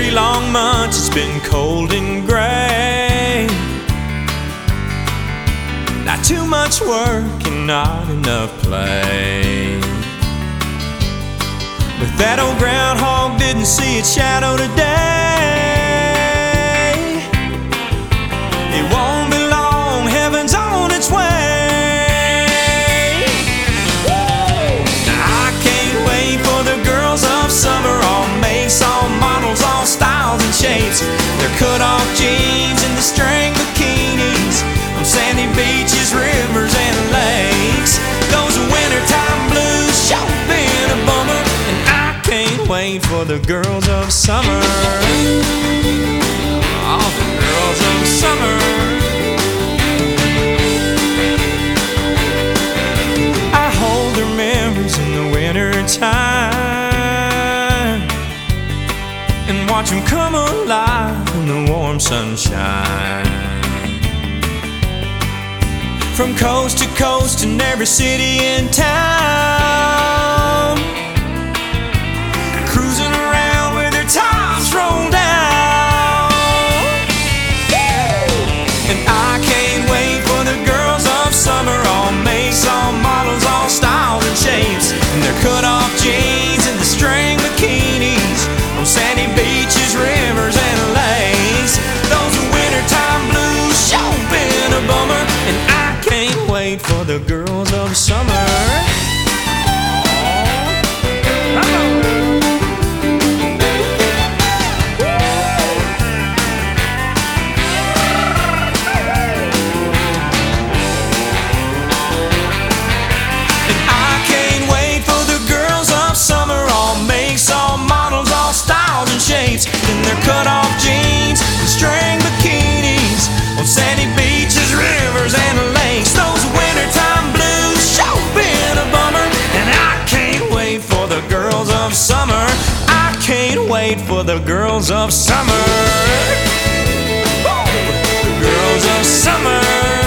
3 long months it's been cold and gray. Not too much work and not enough play. But that old groundhog didn't see its shadow today. It won't be long, heaven's on its way. Now I can't wait for the girls of summer, all makes, all models, all styles and shapes. Their cut-off jeans and the string bikinis on sandy beaches, rivers and lakes. Those wintertime blues sure been a bummer, and I can't wait for the girls of summer. All the girls of summer. I hold their memories in the wintertime and watch them come alive in the warm sunshine. From coast to coast in every city and town, cruising around with their tops rolled down. And I can't wait for the girls of summer, all makes, all models, all styles and shapes, and their cut-off jeans and the string bikinis on sandy beaches, rivers and lakes. Those wintertime blues sure been a bummer, and I can't wait for the girls of summer. In their cut-off jeans and string bikinis on sandy beaches, rivers and lakes. Those wintertime blues sure been a bummer, and I can't wait for the girls of summer. I can't wait for the girls of summer. Woo! The girls of summer.